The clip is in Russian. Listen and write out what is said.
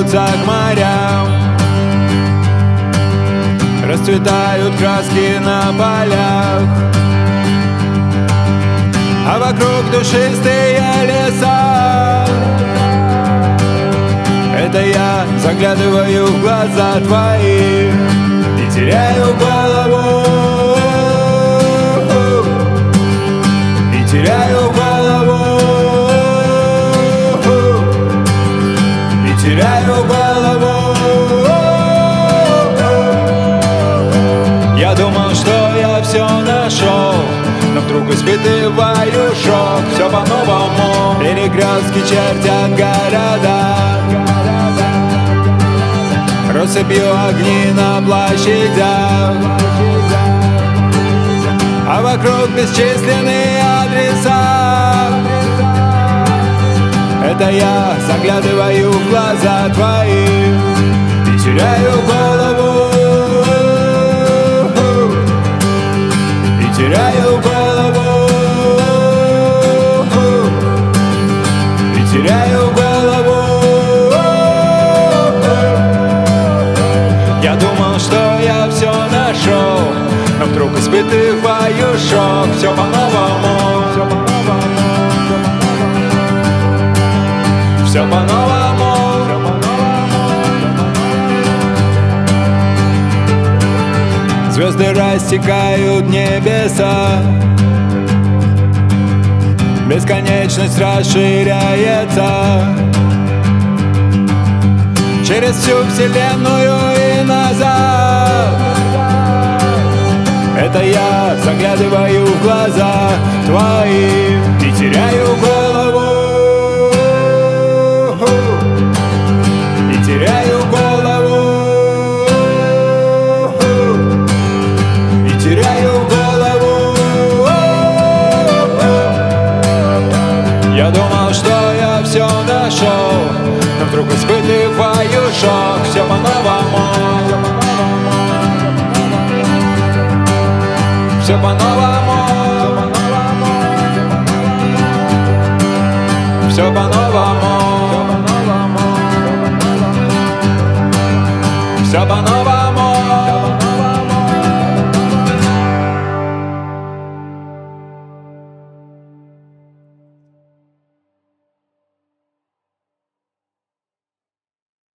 тянутся к морям. Расцветают краски на полях, а вокруг душистые леса. Это я заглядываю в глаза твои и теряю голову, и теряю голову, и теряю голову. Я думал, что я все нашел, но вдруг испытываю шок. Все по-новому, перекрестки чертят города, россыпью огни на площадях, а вокруг бесчисленные адреса. Это я заглядываю в глаза твои и теряю голову, и теряю голову, и теряю голову. Я думал, что я все нашел, но вдруг испытываю шок. Все по-новому, все по-новому. Звезды рассекают небеса, бесконечность расширяется через всю вселенную и назад. Это я заглядываю в глаза твои и теряю голову, и теряю голову, и теряю голову. Я думал, что я все нашел, но вдруг испытываю шок. Все по-новому, все по-новому, все по-новому, все по-новому.